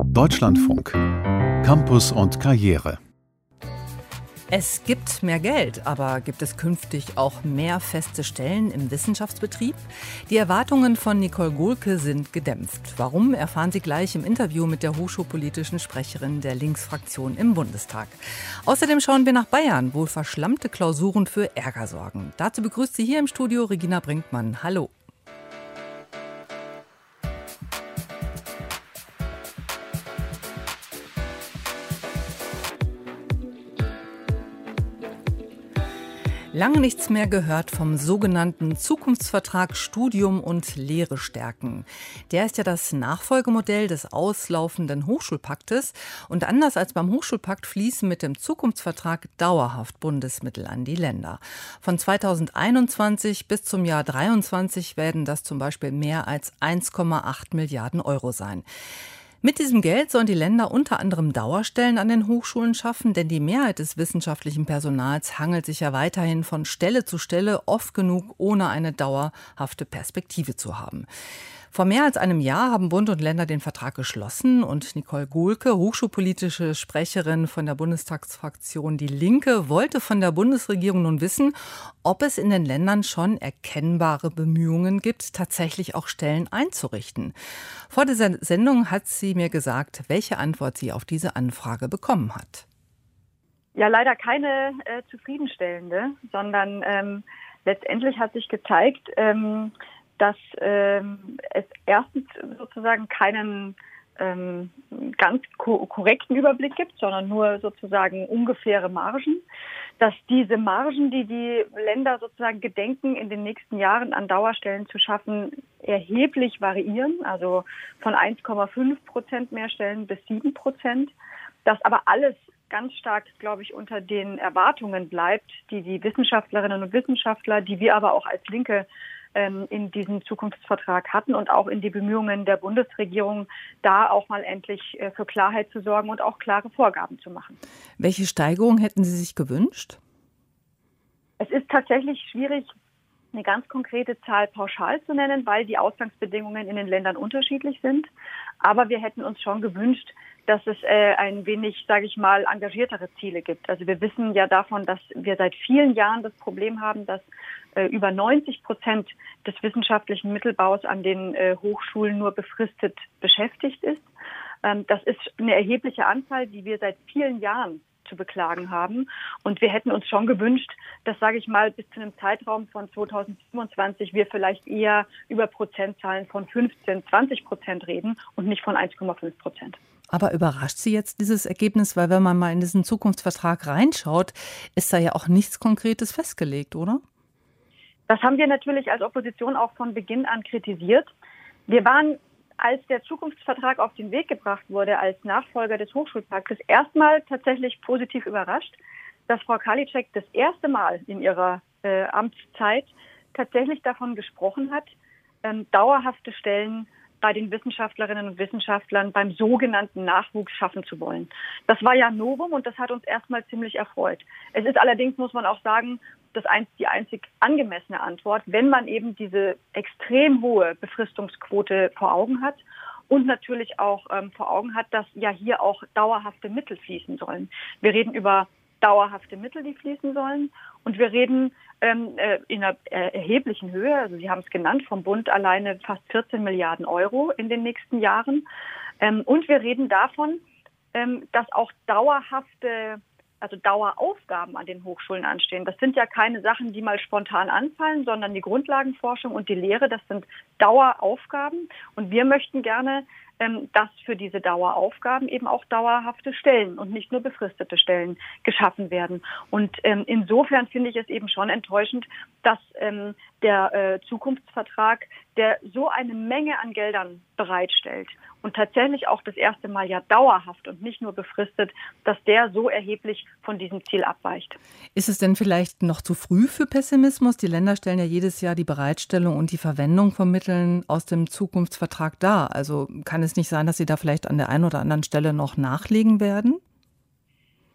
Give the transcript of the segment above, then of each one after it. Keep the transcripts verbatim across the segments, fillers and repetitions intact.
Deutschlandfunk. Campus und Karriere. Es gibt mehr Geld, aber gibt es künftig auch mehr feste Stellen im Wissenschaftsbetrieb? Die Erwartungen von Nicole Gohlke sind gedämpft. Warum, erfahren Sie gleich im Interview mit der hochschulpolitischen Sprecherin der Linksfraktion im Bundestag. Außerdem schauen wir nach Bayern, wo verschlammte Klausuren für Ärger sorgen. Dazu begrüßt sie hier im Studio Regina Brinkmann. Hallo. Lange nichts mehr gehört vom sogenannten Zukunftsvertrag Studium und Lehre stärken. Der ist ja das Nachfolgemodell des auslaufenden Hochschulpaktes. Und anders als beim Hochschulpakt fließen mit dem Zukunftsvertrag dauerhaft Bundesmittel an die Länder. Von zweitausendeinundzwanzig bis zum Jahr dreiundzwanzig werden das zum Beispiel mehr als eins Komma acht Milliarden Euro sein. Mit diesem Geld sollen die Länder unter anderem Dauerstellen an den Hochschulen schaffen, denn die Mehrheit des wissenschaftlichen Personals hangelt sich ja weiterhin von Stelle zu Stelle, oft genug ohne eine dauerhafte Perspektive zu haben. Vor mehr als einem Jahr haben Bund und Länder den Vertrag geschlossen und Nicole Gohlke, hochschulpolitische Sprecherin von der Bundestagsfraktion Die Linke, wollte von der Bundesregierung nun wissen, ob es in den Ländern schon erkennbare Bemühungen gibt, tatsächlich auch Stellen einzurichten. Vor dieser Sendung hat sie mir gesagt, welche Antwort sie auf diese Anfrage bekommen hat. Ja, leider keine äh, zufriedenstellende, sondern ähm, letztendlich hat sich gezeigt, ähm, dass ähm, es erstens sozusagen keinen ähm, ganz ko- korrekten Überblick gibt, sondern nur sozusagen ungefähre Margen, dass diese Margen, die die Länder sozusagen gedenken, in den nächsten Jahren an Dauerstellen zu schaffen, erheblich variieren, also von eins Komma fünf Prozent mehr Stellen bis sieben Prozent, dass aber alles ganz stark, glaube ich, unter den Erwartungen bleibt, die die Wissenschaftlerinnen und Wissenschaftler, die wir aber auch als Linke in diesem Zukunftsvertrag hatten und auch in die Bemühungen der Bundesregierung, da auch mal endlich für Klarheit zu sorgen und auch klare Vorgaben zu machen. Welche Steigerung hätten Sie sich gewünscht? Es ist tatsächlich schwierig, eine ganz konkrete Zahl pauschal zu nennen, weil die Ausgangsbedingungen in den Ländern unterschiedlich sind. Aber wir hätten uns schon gewünscht, dass es äh, ein wenig, sage ich mal, engagiertere Ziele gibt. Also wir wissen ja davon, dass wir seit vielen Jahren das Problem haben, dass äh, über neunzig Prozent des wissenschaftlichen Mittelbaus an den äh, Hochschulen nur befristet beschäftigt ist. Ähm, das ist eine erhebliche Anzahl, die wir seit vielen Jahren zu beklagen haben. Und wir hätten uns schon gewünscht, dass, sage ich mal, bis zu einem Zeitraum von zweitausendsiebenundzwanzig wir vielleicht eher über Prozentzahlen von fünfzehn, zwanzig Prozent reden und nicht von eins Komma fünf Prozent. Aber überrascht Sie jetzt dieses Ergebnis? Weil wenn man mal in diesen Zukunftsvertrag reinschaut, ist da ja auch nichts Konkretes festgelegt, oder? Das haben wir natürlich als Opposition auch von Beginn an kritisiert. Wir waren, als der Zukunftsvertrag auf den Weg gebracht wurde, als Nachfolger des Hochschulpaktes, erstmal tatsächlich positiv überrascht, dass Frau Karliczek das erste Mal in ihrer äh, Amtszeit tatsächlich davon gesprochen hat, ähm, dauerhafte Stellen bei den Wissenschaftlerinnen und Wissenschaftlern beim sogenannten Nachwuchs schaffen zu wollen. Das war ja Novum und das hat uns erstmal ziemlich erfreut. Es ist allerdings, muss man auch sagen, das ein, die einzig angemessene Antwort, wenn man eben diese extrem hohe Befristungsquote vor Augen hat und natürlich auch ähm, vor Augen hat, dass ja hier auch dauerhafte Mittel fließen sollen. Wir reden über dauerhafte Mittel, die fließen sollen. Und wir reden ähm, äh, in einer äh, erheblichen Höhe, also Sie haben es genannt, vom Bund alleine fast vierzehn Milliarden Euro in den nächsten Jahren. Ähm, und wir reden davon, ähm, dass auch dauerhafte, also Daueraufgaben an den Hochschulen anstehen. Das sind ja keine Sachen, die mal spontan anfallen, sondern die Grundlagenforschung und die Lehre, das sind Daueraufgaben. Und wir möchten gerne, dass für diese Daueraufgaben eben auch dauerhafte Stellen und nicht nur befristete Stellen geschaffen werden. Und ähm, insofern finde ich es eben schon enttäuschend, dass ähm, der äh, Zukunftsvertrag, der so eine Menge an Geldern bereitstellt und tatsächlich auch das erste Mal ja dauerhaft und nicht nur befristet, dass der so erheblich von diesem Ziel abweicht. Ist es denn vielleicht noch zu früh für Pessimismus? Die Länder stellen ja jedes Jahr die Bereitstellung und die Verwendung von Mitteln aus dem Zukunftsvertrag dar. Also kann es nicht sein, dass Sie da vielleicht an der einen oder anderen Stelle noch nachlegen werden?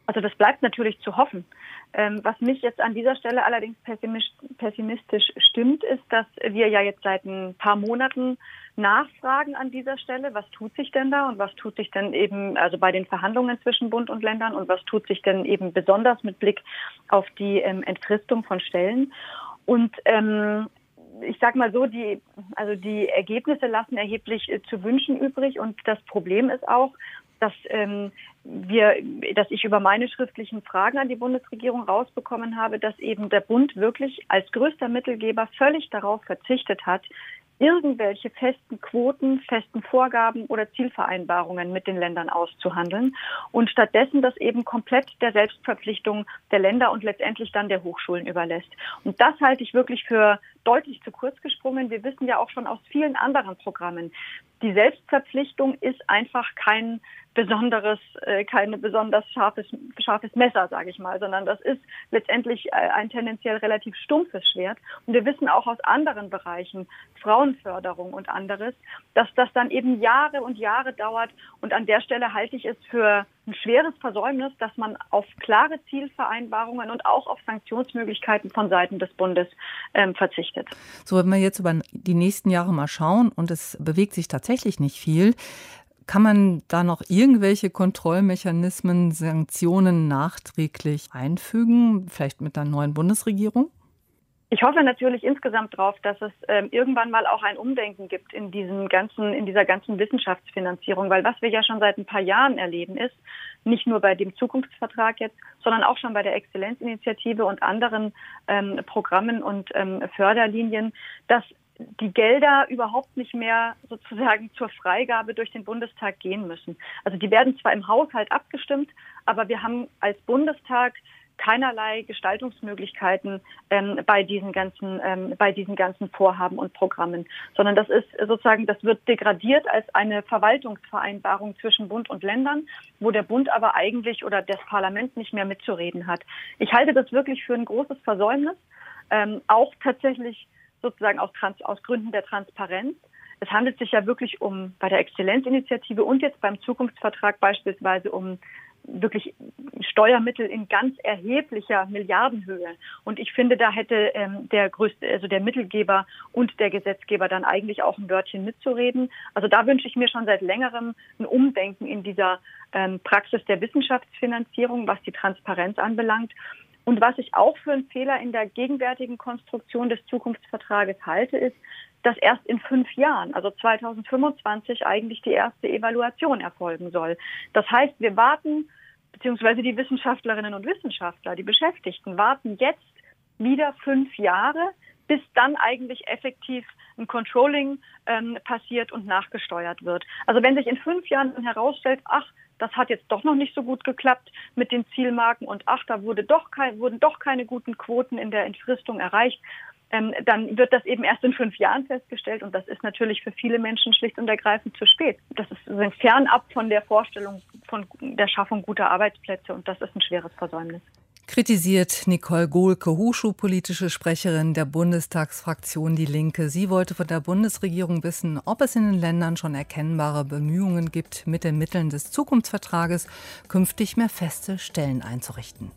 Also das bleibt natürlich zu hoffen. Ähm, was mich jetzt an dieser Stelle allerdings pessimistisch stimmt, ist, dass wir ja jetzt seit ein paar Monaten nachfragen an dieser Stelle, was tut sich denn da und was tut sich denn eben also bei den Verhandlungen zwischen Bund und Ländern und was tut sich denn eben besonders mit Blick auf die ähm, Entfristung von Stellen. Und ähm, ich sage mal so, die, also die Ergebnisse lassen erheblich äh, zu wünschen übrig und das Problem ist auch, dass ähm, wir, dass ich über meine schriftlichen Fragen an die Bundesregierung rausbekommen habe, dass eben der Bund wirklich als größter Mittelgeber völlig darauf verzichtet hat, irgendwelche festen Quoten, festen Vorgaben oder Zielvereinbarungen mit den Ländern auszuhandeln und stattdessen das eben komplett der Selbstverpflichtung der Länder und letztendlich dann der Hochschulen überlässt. Und das halte ich wirklich für deutlich zu kurz gesprungen. Wir wissen ja auch schon aus vielen anderen Programmen, die Selbstverpflichtung ist einfach kein besonderes, äh, keine besonders scharfes, scharfes Messer, sage ich mal, sondern das ist letztendlich äh, ein tendenziell relativ stumpfes Schwert. Und wir wissen auch aus anderen Bereichen, Frauenförderung und anderes, dass das dann eben Jahre und Jahre dauert. Und an der Stelle halte ich es für ein schweres Versäumnis, dass man auf klare Zielvereinbarungen und auch auf Sanktionsmöglichkeiten von Seiten des Bundes ähm, verzichtet. So, wenn wir jetzt über die nächsten Jahre mal schauen und es bewegt sich tatsächlich nicht viel, kann man da noch irgendwelche Kontrollmechanismen, Sanktionen nachträglich einfügen, vielleicht mit der neuen Bundesregierung? Ich hoffe natürlich insgesamt darauf, dass es ähm, irgendwann mal auch ein Umdenken gibt in diesem ganzen, in dieser ganzen Wissenschaftsfinanzierung, weil was wir ja schon seit ein paar Jahren erleben ist, nicht nur bei dem Zukunftsvertrag jetzt, sondern auch schon bei der Exzellenzinitiative und anderen ähm, Programmen und ähm, Förderlinien, dass die Gelder überhaupt nicht mehr sozusagen zur Freigabe durch den Bundestag gehen müssen. Also die werden zwar im Haushalt abgestimmt, aber wir haben als Bundestag keinerlei Gestaltungsmöglichkeiten ähm, bei diesen ganzen ähm, bei diesen ganzen Vorhaben und Programmen, sondern das ist sozusagen, das wird degradiert als eine Verwaltungsvereinbarung zwischen Bund und Ländern, wo der Bund aber eigentlich oder das Parlament nicht mehr mitzureden hat. Ich halte das wirklich für ein großes Versäumnis, ähm, auch tatsächlich sozusagen aus, Trans- aus Gründen der Transparenz. Es handelt sich ja wirklich um bei der Exzellenzinitiative und jetzt beim Zukunftsvertrag beispielsweise um wirklich Steuermittel in ganz erheblicher Milliardenhöhe. Und ich finde, da hätte ähm, der größte, also der Mittelgeber und der Gesetzgeber dann eigentlich auch ein Wörtchen mitzureden. Also da wünsche ich mir schon seit längerem ein Umdenken in dieser ähm, Praxis der Wissenschaftsfinanzierung, was die Transparenz anbelangt. Und was ich auch für einen Fehler in der gegenwärtigen Konstruktion des Zukunftsvertrages halte, ist, dass erst in fünf Jahren, also zweitausendfünfundzwanzig, eigentlich die erste Evaluation erfolgen soll. Das heißt, wir warten, beziehungsweise die Wissenschaftlerinnen und Wissenschaftler, die Beschäftigten, warten jetzt wieder fünf Jahre, bis dann eigentlich effektiv ein Controlling ähm, passiert und nachgesteuert wird. Also wenn sich in fünf Jahren herausstellt, ach, das hat jetzt doch noch nicht so gut geklappt mit den Zielmarken und ach, da wurde doch kein, wurden doch keine guten Quoten in der Entfristung erreicht, ähm, dann wird das eben erst in fünf Jahren festgestellt und das ist natürlich für viele Menschen schlicht und ergreifend zu spät. Das ist fernab von der Vorstellung von der Schaffung guter Arbeitsplätze und das ist ein schweres Versäumnis. Kritisiert Nicole Gohlke, hochschulpolitische Sprecherin der Bundestagsfraktion Die Linke. Sie wollte von der Bundesregierung wissen, ob es in den Ländern schon erkennbare Bemühungen gibt, mit den Mitteln des Zukunftsvertrages künftig mehr feste Stellen einzurichten.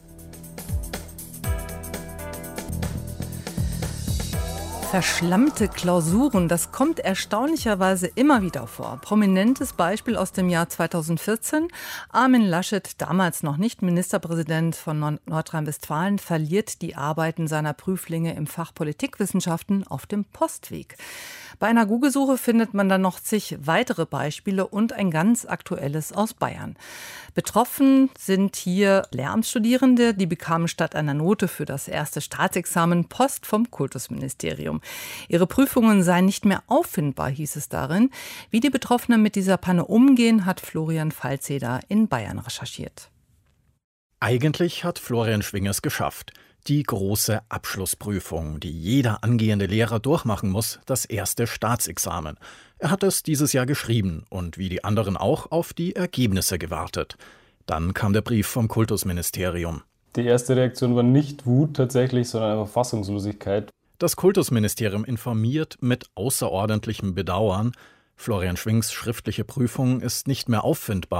Verschlammte Klausuren, das kommt erstaunlicherweise immer wieder vor. Prominentes Beispiel aus dem Jahr zweitausendvierzehn. Armin Laschet, damals noch nicht Ministerpräsident von Nordrhein-Westfalen, verliert die Arbeiten seiner Prüflinge im Fach Politikwissenschaften auf dem Postweg. Bei einer Google-Suche findet man dann noch zig weitere Beispiele und ein ganz aktuelles aus Bayern. Betroffen sind hier Lehramtsstudierende, die bekamen statt einer Note für das erste Staatsexamen Post vom Kultusministerium. Ihre Prüfungen seien nicht mehr auffindbar, hieß es darin. Wie die Betroffenen mit dieser Panne umgehen, hat Florian Falzeder in Bayern recherchiert. Eigentlich hat Florian Schwing es geschafft. Die große Abschlussprüfung, die jeder angehende Lehrer durchmachen muss, das erste Staatsexamen. Er hat es dieses Jahr geschrieben und wie die anderen auch auf die Ergebnisse gewartet. Dann kam der Brief vom Kultusministerium. Die erste Reaktion war nicht Wut tatsächlich, sondern einfach Fassungslosigkeit. Das Kultusministerium informiert mit außerordentlichem Bedauern. Florian Schwings schriftliche Prüfung ist nicht mehr auffindbar.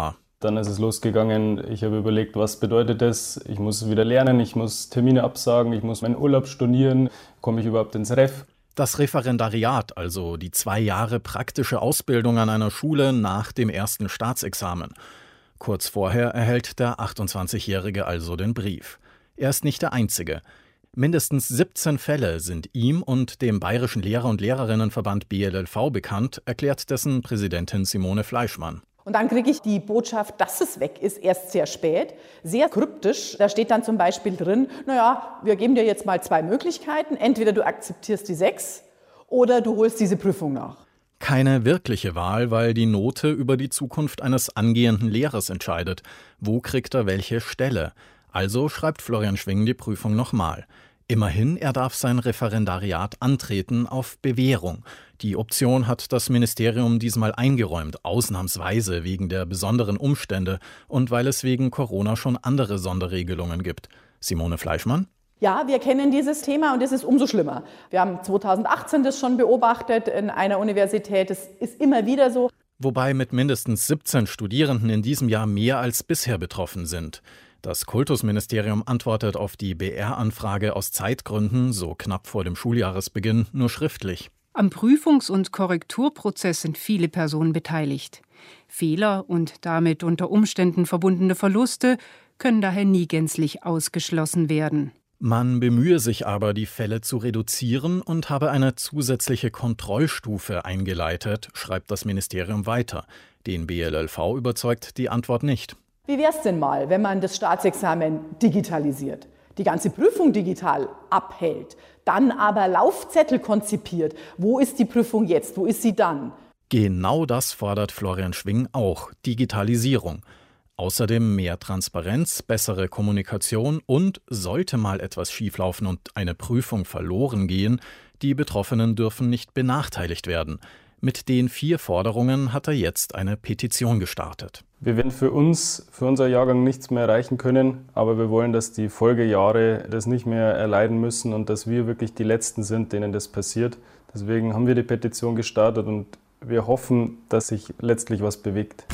Dann ist es losgegangen, ich habe überlegt, was bedeutet das? Ich muss wieder lernen, ich muss Termine absagen, ich muss meinen Urlaub stornieren, komme ich überhaupt ins Ref? Das Referendariat, also die zwei Jahre praktische Ausbildung an einer Schule nach dem ersten Staatsexamen. Kurz vorher erhält der achtundzwanzigjährige also den Brief. Er ist nicht der Einzige. Mindestens siebzehn Fälle sind ihm und dem Bayerischen Lehrer- und Lehrerinnenverband B L L V bekannt, erklärt dessen Präsidentin Simone Fleischmann. Und dann kriege ich die Botschaft, dass es weg ist, erst sehr spät, sehr kryptisch. Da steht dann zum Beispiel drin, naja, wir geben dir jetzt mal zwei Möglichkeiten. Entweder du akzeptierst die sechs oder du holst diese Prüfung nach. Keine wirkliche Wahl, weil die Note über die Zukunft eines angehenden Lehrers entscheidet. Wo kriegt er welche Stelle? Also schreibt Florian Schwing die Prüfung nochmal. Immerhin, er darf sein Referendariat antreten auf Bewährung. Die Option hat das Ministerium diesmal eingeräumt, ausnahmsweise wegen der besonderen Umstände und weil es wegen Corona schon andere Sonderregelungen gibt. Simone Fleischmann? Ja, wir kennen dieses Thema und es ist umso schlimmer. Wir haben zweitausendachtzehn das schon beobachtet in einer Universität. Es ist immer wieder so. Wobei mit mindestens siebzehn Studierenden in diesem Jahr mehr als bisher betroffen sind. Das Kultusministerium antwortet auf die B R-Anfrage aus Zeitgründen, so knapp vor dem Schuljahresbeginn, nur schriftlich. Am Prüfungs- und Korrekturprozess sind viele Personen beteiligt. Fehler und damit unter Umständen verbundene Verluste können daher nie gänzlich ausgeschlossen werden. Man bemühe sich aber, die Fälle zu reduzieren und habe eine zusätzliche Kontrollstufe eingeleitet, schreibt das Ministerium weiter. Den B L L V überzeugt die Antwort nicht. Wie wäre es denn mal, wenn man das Staatsexamen digitalisiert, die ganze Prüfung digital abhält, dann aber Laufzettel konzipiert? Wo ist die Prüfung jetzt? Wo ist sie dann? Genau das fordert Florian Schwing auch, Digitalisierung. Außerdem mehr Transparenz, bessere Kommunikation und, sollte mal etwas schieflaufen und eine Prüfung verloren gehen, die Betroffenen dürfen nicht benachteiligt werden. Mit den vier Forderungen hat er jetzt eine Petition gestartet. Wir werden für uns, für unser Jahrgang nichts mehr erreichen können, aber wir wollen, dass die Folgejahre das nicht mehr erleiden müssen und dass wir wirklich die Letzten sind, denen das passiert. Deswegen haben wir die Petition gestartet und wir hoffen, dass sich letztlich was bewegt.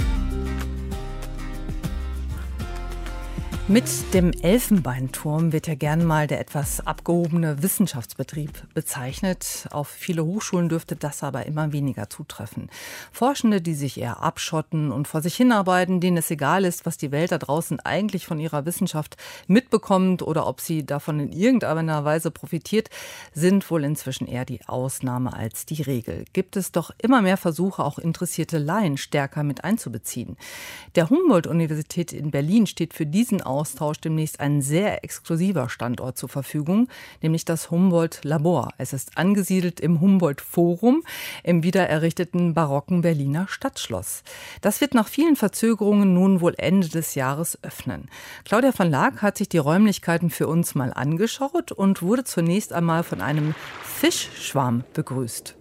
Mit dem Elfenbeinturm wird ja gern mal der etwas abgehobene Wissenschaftsbetrieb bezeichnet. Auf viele Hochschulen dürfte das aber immer weniger zutreffen. Forschende, die sich eher abschotten und vor sich hinarbeiten, denen es egal ist, was die Welt da draußen eigentlich von ihrer Wissenschaft mitbekommt oder ob sie davon in irgendeiner Weise profitiert, sind wohl inzwischen eher die Ausnahme als die Regel. Gibt es doch immer mehr Versuche, auch interessierte Laien stärker mit einzubeziehen. Der Humboldt-Universität in Berlin steht für diesen Austausch demnächst ein sehr exklusiver Standort zur Verfügung, nämlich das Humboldt-Labor. Es ist angesiedelt im Humboldt-Forum im wiedererrichteten barocken Berliner Stadtschloss. Das wird nach vielen Verzögerungen nun wohl Ende des Jahres öffnen. Claudia van Laak hat sich die Räumlichkeiten für uns mal angeschaut und wurde zunächst einmal von einem Fischschwarm begrüßt.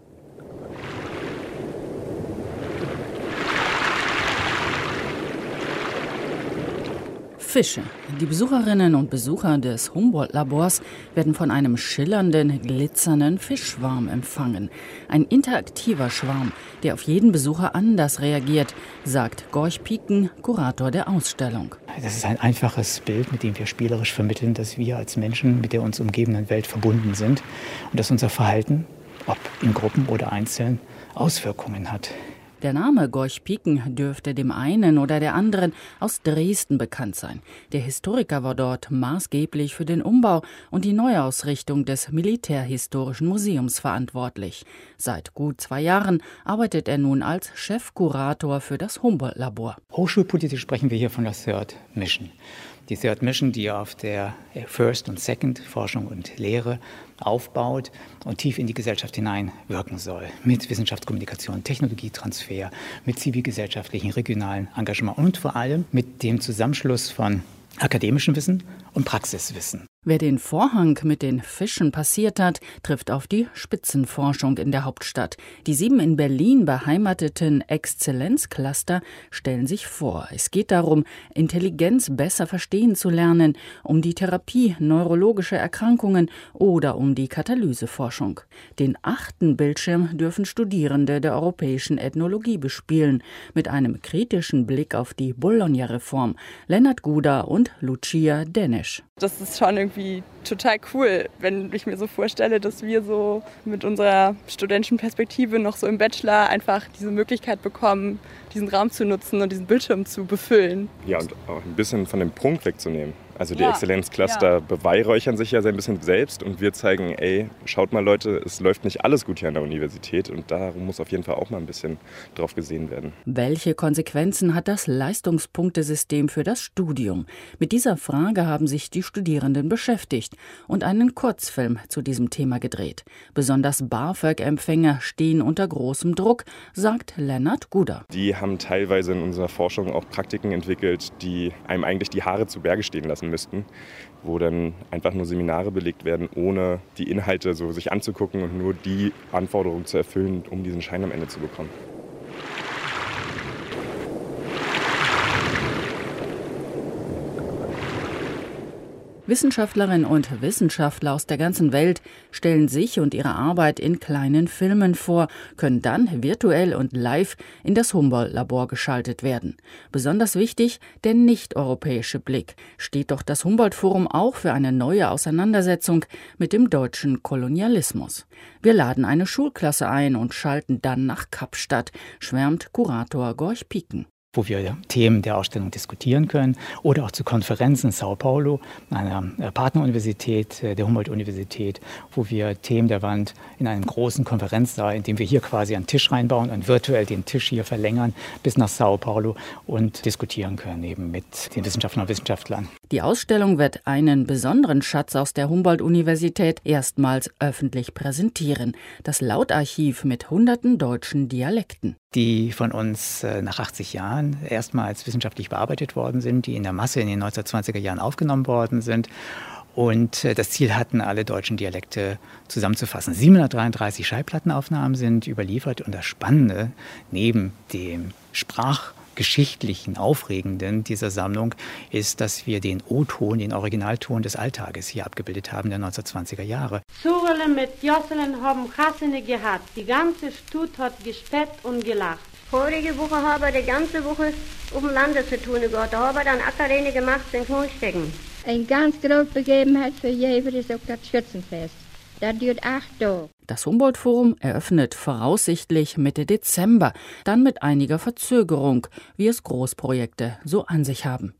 Fische. Die Besucherinnen und Besucher des Humboldt-Labors werden von einem schillernden, glitzernden Fischschwarm empfangen. Ein interaktiver Schwarm, der auf jeden Besucher anders reagiert, sagt Gorch Pieken, Kurator der Ausstellung. Das ist ein einfaches Bild, mit dem wir spielerisch vermitteln, dass wir als Menschen mit der uns umgebenden Welt verbunden sind und dass unser Verhalten, ob in Gruppen oder einzeln, Auswirkungen hat. Der Name Gorch Pieken dürfte dem einen oder der anderen aus Dresden bekannt sein. Der Historiker war dort maßgeblich für den Umbau und die Neuausrichtung des Militärhistorischen Museums verantwortlich. Seit gut zwei Jahren arbeitet er nun als Chefkurator für das Humboldt-Labor. Hochschulpolitisch sprechen wir hier von der Third Mission. Die Third Mission, die auf der First und Second Forschung und Lehre aufbaut und tief in die Gesellschaft hinein wirken soll. Mit Wissenschaftskommunikation, Technologietransfer, mit zivilgesellschaftlichen, regionalen Engagement und vor allem mit dem Zusammenschluss von akademischem Wissen und Praxiswissen. Wer den Vorhang mit den Fischen passiert hat, trifft auf die Spitzenforschung in der Hauptstadt. Die sieben in Berlin beheimateten Exzellenzcluster stellen sich vor. Es geht darum, Intelligenz besser verstehen zu lernen, um die Therapie neurologischer Erkrankungen oder um die Katalyseforschung. Den achten Bildschirm dürfen Studierende der europäischen Ethnologie bespielen, mit einem kritischen Blick auf die Bologna-Reform. Lennart Guder und Lucia Denesch. Das ist schon irgendwie total cool, wenn ich mir so vorstelle, dass wir so mit unserer studentischen Perspektive noch so im Bachelor einfach diese Möglichkeit bekommen, diesen Raum zu nutzen und diesen Bildschirm zu befüllen. Ja, und auch ein bisschen von dem Prunk wegzunehmen. Also die ja, Exzellenzcluster ja. beweihräuchern sich ja so ein bisschen selbst und wir zeigen, ey, schaut mal Leute, es läuft nicht alles gut hier an der Universität und darum muss auf jeden Fall auch mal ein bisschen drauf gesehen werden. Welche Konsequenzen hat das Leistungspunktesystem für das Studium? Mit dieser Frage haben sich die Studierenden beschäftigt und einen Kurzfilm zu diesem Thema gedreht. Besonders BAföG-Empfänger stehen unter großem Druck, sagt Lennart Guder. Die haben teilweise in unserer Forschung auch Praktiken entwickelt, die einem eigentlich die Haare zu Berge stehen lassen müssten, wo dann einfach nur Seminare belegt werden, ohne die Inhalte so sich anzugucken und nur die Anforderungen zu erfüllen, um diesen Schein am Ende zu bekommen. Wissenschaftlerinnen und Wissenschaftler aus der ganzen Welt stellen sich und ihre Arbeit in kleinen Filmen vor, können dann virtuell und live in das Humboldt-Labor geschaltet werden. Besonders wichtig, der nicht-europäische Blick. Steht doch das Humboldt-Forum auch für eine neue Auseinandersetzung mit dem deutschen Kolonialismus. Wir laden eine Schulklasse ein und schalten dann nach Kapstadt, schwärmt Kurator Gorch Pieken. Wo wir Themen der Ausstellung diskutieren können oder auch zu Konferenzen in Sao Paulo, einer Partneruniversität der Humboldt-Universität, wo wir Themen der Wand in einem großen Konferenzsaal, in dem wir hier quasi einen Tisch reinbauen und virtuell den Tisch hier verlängern bis nach Sao Paulo und diskutieren können eben mit den Wissenschaftlern und Wissenschaftlern. Die Ausstellung wird einen besonderen Schatz aus der Humboldt-Universität erstmals öffentlich präsentieren. Das Lautarchiv mit hunderten deutschen Dialekten. Die von uns äh, nach achtzig Jahren erstmals wissenschaftlich bearbeitet worden sind, die in der Masse in den neunzehnhundertzwanziger Jahren aufgenommen worden sind und äh, das Ziel hatten, alle deutschen Dialekte zusammenzufassen. siebenhundertdreiunddreißig Schallplattenaufnahmen sind überliefert und das Spannende neben dem Sprach geschichtlichen, aufregenden dieser Sammlung ist, dass wir den O-Ton, den Originalton des Alltages hier abgebildet haben der neunzehnhundertzwanziger Jahre. Surele mit Josselen haben Kassene gehabt. Die ganze Stut hat gespett und gelacht. Vorige Woche habe ich die ganze Woche auf dem Lande zu tun gehabt. Da habe ich dann Ackerrene gemacht in Knolstecken. Eine ganz große Begebenheit für jeden ist auch das Schützenfest. Das dauert acht Tage. Das Humboldt-Forum eröffnet voraussichtlich Mitte Dezember, dann mit einiger Verzögerung, wie es Großprojekte so an sich haben.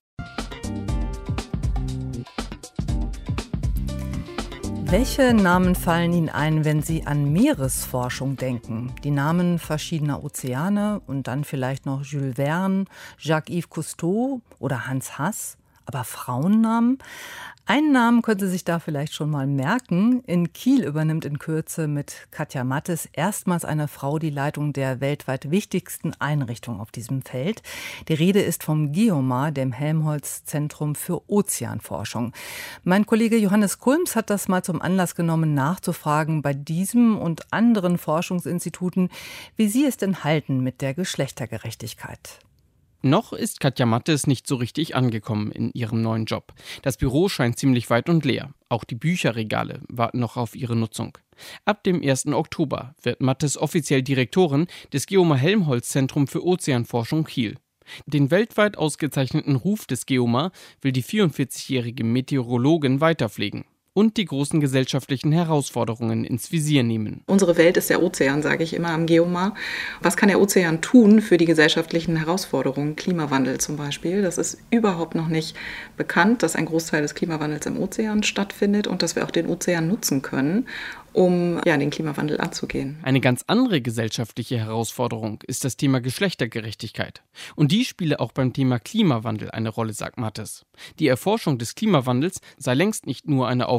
Welche Namen fallen Ihnen ein, wenn Sie an Meeresforschung denken? Die Namen verschiedener Ozeane und dann vielleicht noch Jules Verne, Jacques-Yves Cousteau oder Hans Hass? Aber Frauennamen? Einen Namen können Sie sich da vielleicht schon mal merken. In Kiel übernimmt in Kürze mit Katja Mattes erstmals eine Frau die Leitung der weltweit wichtigsten Einrichtung auf diesem Feld. Die Rede ist vom GEOMAR, dem Helmholtz-Zentrum für Ozeanforschung. Mein Kollege Johannes Kulms hat das mal zum Anlass genommen, nachzufragen bei diesem und anderen Forschungsinstituten, wie sie es denn halten mit der Geschlechtergerechtigkeit. Noch ist Katja Mattes nicht so richtig angekommen in ihrem neuen Job. Das Büro scheint ziemlich weit und leer. Auch die Bücherregale warten noch auf ihre Nutzung. Ab dem ersten Oktober wird Mattes offiziell Direktorin des GEOMAR-Helmholtz-Zentrum für Ozeanforschung Kiel. Den weltweit ausgezeichneten Ruf des GEOMAR will die vierundvierzigjährige Meteorologin weiterpflegen und die großen gesellschaftlichen Herausforderungen ins Visier nehmen. Unsere Welt ist der Ozean, sage ich immer am GEOMAR. Was kann der Ozean tun für die gesellschaftlichen Herausforderungen? Klimawandel zum Beispiel. Das ist überhaupt noch nicht bekannt, dass ein Großteil des Klimawandels im Ozean stattfindet und dass wir auch den Ozean nutzen können, um ja, den Klimawandel anzugehen. Eine ganz andere gesellschaftliche Herausforderung ist das Thema Geschlechtergerechtigkeit. Und die spiele auch beim Thema Klimawandel eine Rolle, sagt Mattes. Die Erforschung des Klimawandels sei längst nicht nur eine Aufgabe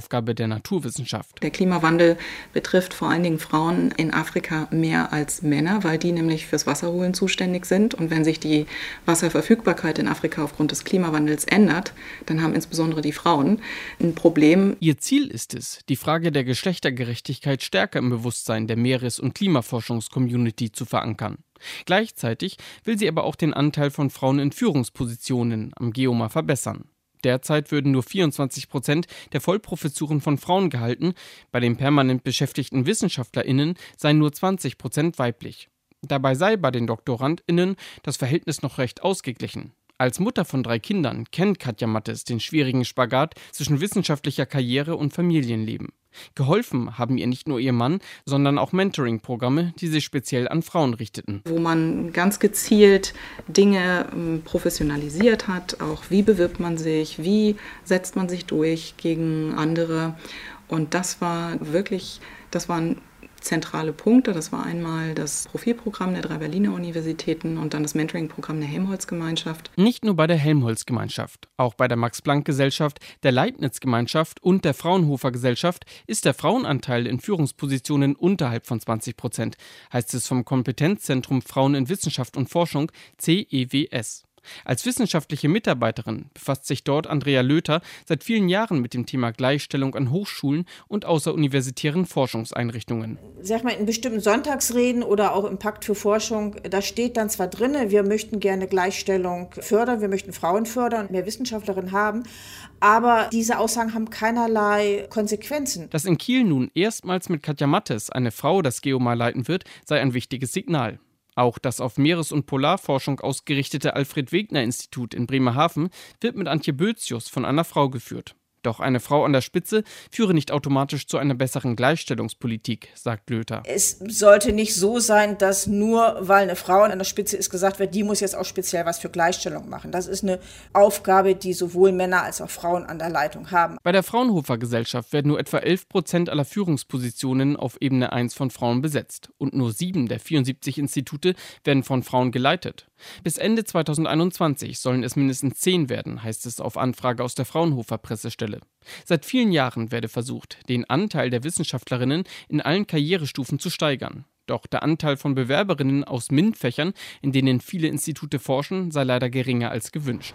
Aufgabe der Naturwissenschaft. Der Klimawandel betrifft vor allen Dingen Frauen in Afrika mehr als Männer, weil die nämlich fürs Wasserholen zuständig sind. Und wenn sich die Wasserverfügbarkeit in Afrika aufgrund des Klimawandels ändert, dann haben insbesondere die Frauen ein Problem. Ihr Ziel ist es, die Frage der Geschlechtergerechtigkeit stärker im Bewusstsein der Meeres- und Klimaforschungscommunity zu verankern. Gleichzeitig will sie aber auch den Anteil von Frauen in Führungspositionen am GEOMA verbessern. Derzeit würden nur vierundzwanzig Prozent der Vollprofessuren von Frauen gehalten, bei den permanent beschäftigten WissenschaftlerInnen seien nur zwanzig Prozent weiblich. Dabei sei bei den DoktorandInnen das Verhältnis noch recht ausgeglichen. Als Mutter von drei Kindern kennt Katja Mattes den schwierigen Spagat zwischen wissenschaftlicher Karriere und Familienleben. Geholfen haben ihr nicht nur ihr Mann, sondern auch Mentoring-Programme, die sich speziell an Frauen richteten. Wo man ganz gezielt Dinge professionalisiert hat, auch wie bewirbt man sich, wie setzt man sich durch gegen andere. Und das war wirklich, das waren zentrale Punkte. Das war einmal das Profilprogramm der drei Berliner Universitäten und dann das Mentoring-Programm der Helmholtz-Gemeinschaft. Nicht nur bei der Helmholtz-Gemeinschaft, auch bei der Max-Planck-Gesellschaft, der Leibniz-Gemeinschaft und der Fraunhofer-Gesellschaft ist der Frauenanteil in Führungspositionen unterhalb von zwanzig Prozent, heißt es vom Kompetenzzentrum Frauen in Wissenschaft und Forschung C E W S. Als wissenschaftliche Mitarbeiterin befasst sich dort Andrea Löther seit vielen Jahren mit dem Thema Gleichstellung an Hochschulen und außeruniversitären Forschungseinrichtungen. Sag mal, in bestimmten Sonntagsreden oder auch im Pakt für Forschung, da steht dann zwar drin, wir möchten gerne Gleichstellung fördern, wir möchten Frauen fördern und mehr Wissenschaftlerinnen haben, aber diese Aussagen haben keinerlei Konsequenzen. Dass in Kiel nun erstmals mit Katja Mattes eine Frau das GEOMA leiten wird, sei ein wichtiges Signal. Auch das auf Meeres- und Polarforschung ausgerichtete Alfred-Wegener-Institut in Bremerhaven wird mit Antje Bözius von einer Frau geführt. Doch eine Frau an der Spitze führe nicht automatisch zu einer besseren Gleichstellungspolitik, sagt Löther. Es sollte nicht so sein, dass nur, weil eine Frau an der Spitze ist, gesagt wird, die muss jetzt auch speziell was für Gleichstellung machen. Das ist eine Aufgabe, die sowohl Männer als auch Frauen an der Leitung haben. Bei der Fraunhofer-Gesellschaft werden nur etwa elf Prozent aller Führungspositionen auf Ebene eins von Frauen besetzt. Und nur sieben der vierundsiebzig Institute werden von Frauen geleitet. Bis Ende zweitausendeinundzwanzig sollen es mindestens zehn werden, heißt es auf Anfrage aus der Fraunhofer-Pressestelle. Seit vielen Jahren werde versucht, den Anteil der Wissenschaftlerinnen in allen Karrierestufen zu steigern. Doch der Anteil von Bewerberinnen aus MINT-Fächern, in denen viele Institute forschen, sei leider geringer als gewünscht.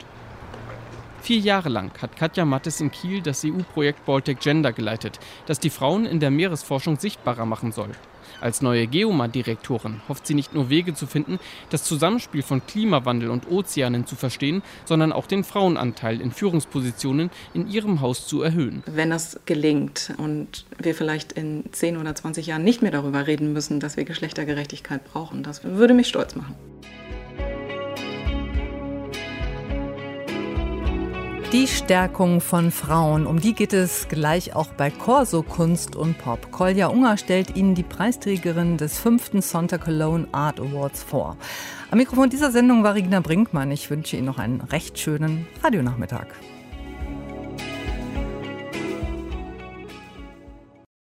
Vier Jahre lang hat Katja Mattes in Kiel das E U-Projekt Baltic Gender geleitet, das die Frauen in der Meeresforschung sichtbarer machen soll. Als neue GEOMA-Direktorin hofft sie nicht nur Wege zu finden, das Zusammenspiel von Klimawandel und Ozeanen zu verstehen, sondern auch den Frauenanteil in Führungspositionen in ihrem Haus zu erhöhen. Wenn das gelingt und wir vielleicht in zehn oder zwanzig Jahren nicht mehr darüber reden müssen, dass wir Geschlechtergerechtigkeit brauchen, das würde mich stolz machen. Die Stärkung von Frauen, um die geht es gleich auch bei Corso Kunst und Pop. Kolja Unger stellt Ihnen die Preisträgerin des fünften Sonntag Cologne Art Awards vor. Am Mikrofon dieser Sendung war Regina Brinkmann. Ich wünsche Ihnen noch einen recht schönen Radionachmittag.